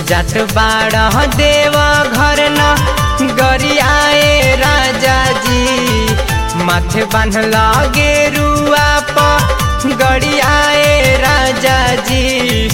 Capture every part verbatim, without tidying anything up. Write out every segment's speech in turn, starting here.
जात बाड़ा देव घर न गरियाए राजा जी। माथे बांधल गेरुआ प गरियाए राजा जी।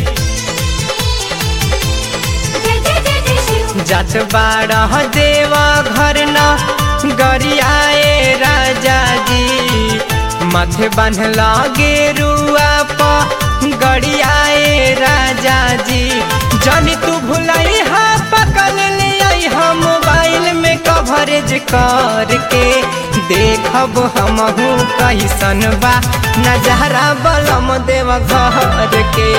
जात बाड़ा देव घर न गरियाए राजा जी। माथे बांधल गेरुआ प गरियाए राजा जी। जानी तू भुलाई हा पकड़ ले हा मोबाइल में कवरेज करके देखब हमहू कैसन बा नजारा बलम देव घर के।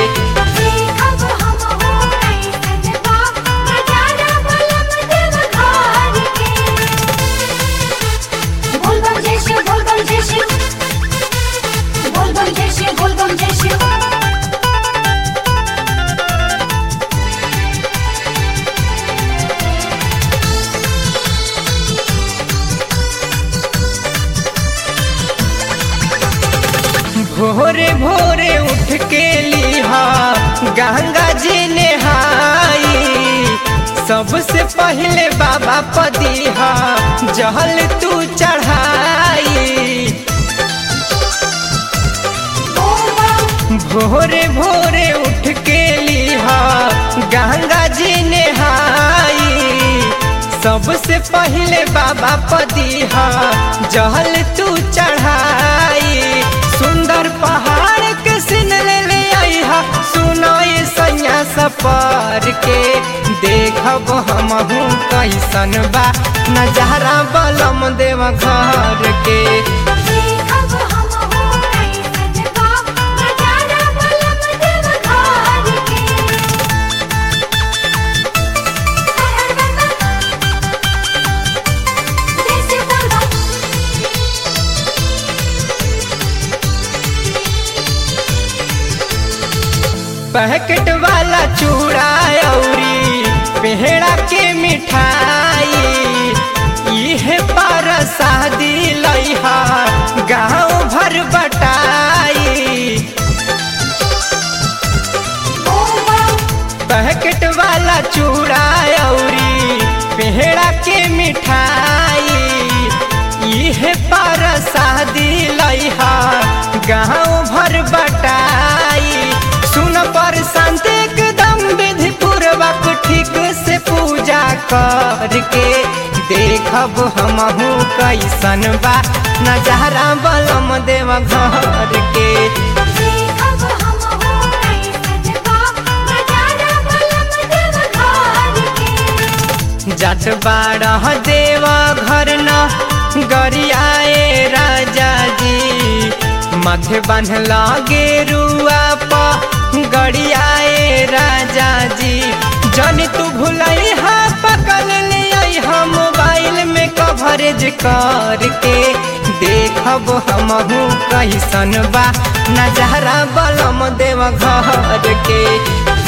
भोरे भोरे उठ के लिहा गंगा जी नहाई। सबसे पहले बाबा पदीहा जहल तू चढ़ाई। भोरे भोरे उठ के लिहा गंगा जी नहाई। सबसे पहले बाबा पदीहा जहल तू चढ़ाई। सुंदर पहाड़ के सीन ले ले आई हा सुनो ये सैया सफर के देखब हमहू कैसन बा नजारा बलम देव घर के। पैकेट वाला चूड़ा औरी पेहड़ा के मिठाई इहे पर शादी लइहा गाँव भर बटाई। पैकेट वाला चूड़ा औरी पेहड़ा के मिठाई इहे पर शादी लइहा गाँव भर बटाई। सुन पर शांति एकदम विधि पूर्वक ठीक से पूजा करके देखब हमहू कैसन बा नजारा बलम देव घर के। जात बाड़ा देव घर न गरियाए राजा जी। माथे बांधल गेरुआ प गरियाए राजा जी। जानी तू भुलाई हा पकड़ ले हा मोबाइल में कवरेज करके देखब हमहू कैसन बा नजारा बलम देव घर के।